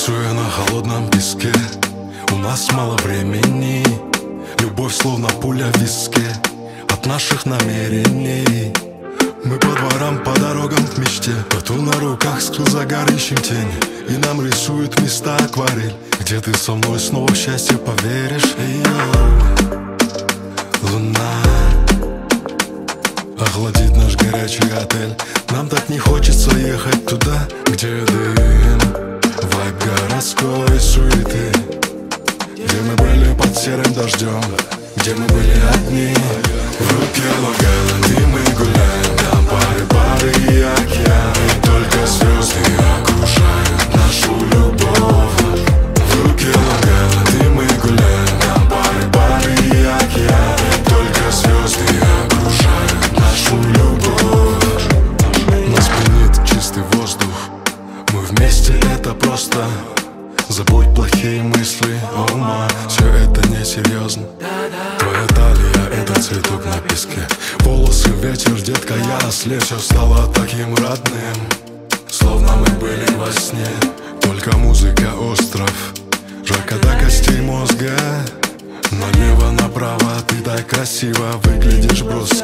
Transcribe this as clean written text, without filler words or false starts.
Танцуя на холодном песке, у нас мало времени. Любовь словно пуля в виске от наших намерений. Мы по дворам, по дорогам к мечте, тату на руках, сквозь загар ищем тени. И нам рисуют места акварель, где ты со мной снова в счастье поверишь. Луна охладит наш горячий отель. Нам так не хочется ехать туда, где дым, вайб городской суеты, где мы были под серым дождем, где мы были одни. В руке Лонг-Айленд, и мы гуляем. Там пары и океаны, только звезды окружают нашу любовь. В руке Лонг-Айленд, и мы гуляем. Там пары и океаны, только звезды окружают нашу любовь. Нас пьянит чистый воздух, мы вместе, это просто. Забудь плохие мысли, о ма, все это несерьезно. Твоя талия — это цветок на песке. Волосы, ветер, детка, я ослеп. Все стало таким родным, словно мы были во сне. Только музыка, остров, жарко до костей мозга. Налево, направо, ты так красиво выглядишь, брось